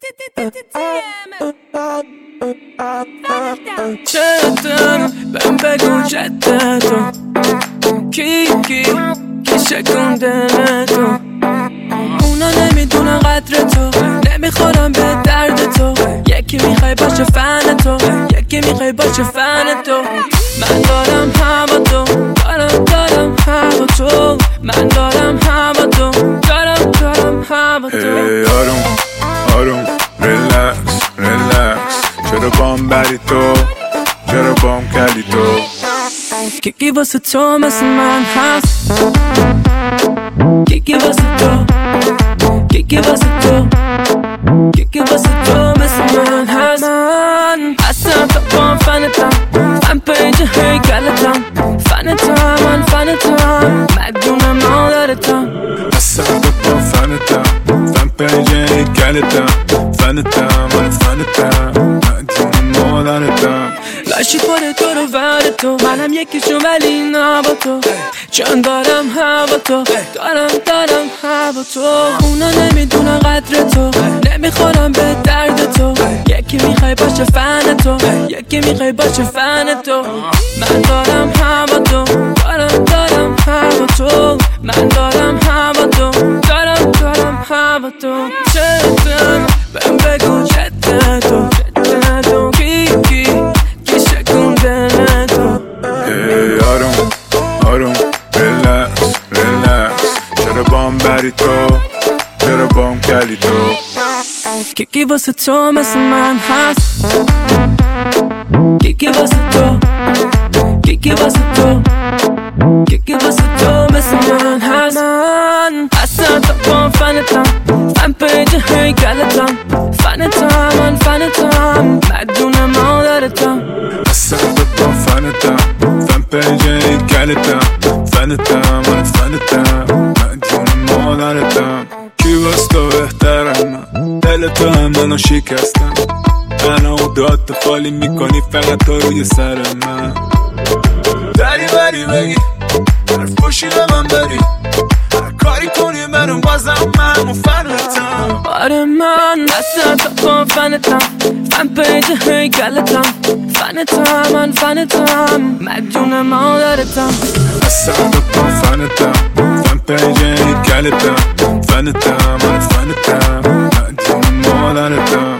چطور بهم بگو چطور کی شکن دل تو اونا نمیدونن قدر تو نمیخورم به درد تو یکی میخوای باشه فن تو یکی میخوای باشه فن تو من دارم هوا تو دارم هوا تو من دارم هوا تو دارم هوا تو آروم ریلکس چرا بام بری تو چرا بام کردی تو کی واسه تو مثل من هست کی واسه تو کی واسه تو کی واسه تو مثل من هست من اصلا تو بام فنتم فن پیج هیکلتم فنتم مدیون مادرتم اصلا تو بام فنتم فن پیج هیکلتم فنتم مدیون مادرتم لاشی پاره تو رو ور تو منم یکیشون ولی نه با تو چون دارم هوا تو دارم هوا تو اونا نمیدونن قدر تو نمیخورم به درد تو یکی میخوای باشه فن تو یکی میخوای باشه فن تو من دارم هوا تو دارم هوا تو من دارم هوا تو دارم هوا تو چطور بهم بگو چطور آروم ریلکس چرا بام بری تو چرا بام کردی تو کی واسه تو مثل من هست کی واسه تو کی واسه تو کی واسه تو مثل من هست من اصلا تو بام فنتم فن پیج هیکلتم فنتم مدیون مادرتم اصلا تو بام فنتم فن پیج هیکلتم فنتم مدیون مادرتم کی واسه تو بهترم دل تو هم منو شکستم منو و داد تو خالی میکنی فقط تو روی سر من دری بری بگی حرف پشی به من داری هر کاری کنی منو بازم من فنتم آره من اصلا تو بام فنتم فن پیج هیکلتم فنتم مدیون مادرتم اصلا تو بام فنتم فن پیج هیکلتم فنتم مدیون مادرتم